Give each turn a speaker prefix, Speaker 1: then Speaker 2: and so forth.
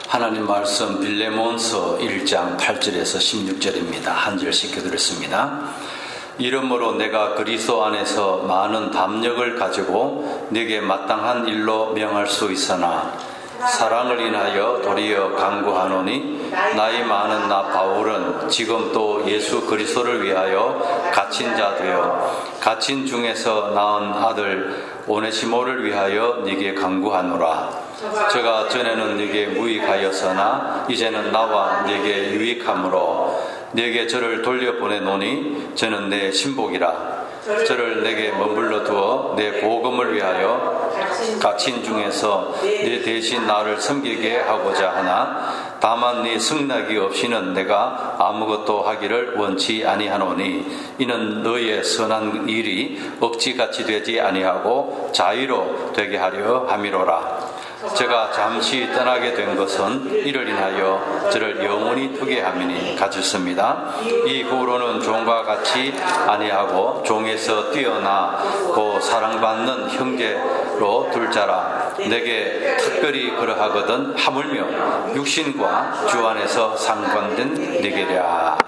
Speaker 1: 하나님 말씀 빌레몬서 1장 8절에서 16절입니다. 한 절씩 읽어드렸습니다. 이러므로 내가 그리스도 안에서 많은 담력을 가지고 네게 마땅한 일로 명할 수 있으나 사랑을 인하여 도리어 간구하노니 나이 많은 나 바울은 지금 또 예수 그리스도를 위하여 갇힌 자 되어 갇힌 중에서 낳은 아들 오네시모를 위하여 네게 간구하노라. 저가 전에는 네게 무익하였으나 이제는 나와 네게 유익함으로 네게 저를 돌려보내노니 저는 내 신복이라. 저를 내게 머물러 두어 내 복음을 위하여 갇힌 중에서 네 대신 나를 섬기게 하고자 하나 다만 네 승낙이 없이는 내가 아무것도 하기를 원치 아니하노니 이는 너의 선한 일이 억지같이 되지 아니하고 자유로 되게 하려 함이로라. 제가 잠시 떠나게 된 것은 이를 인하여 저를 영원히 두게 함이니 가졌습니다. 이 후로는 종과 같이 아니하고 종에서 뛰어나고 사랑받는 형제로 둘 자라. 내게 특별히 그러하거든 하물며 육신과 주 안에서 상관된 네게랴.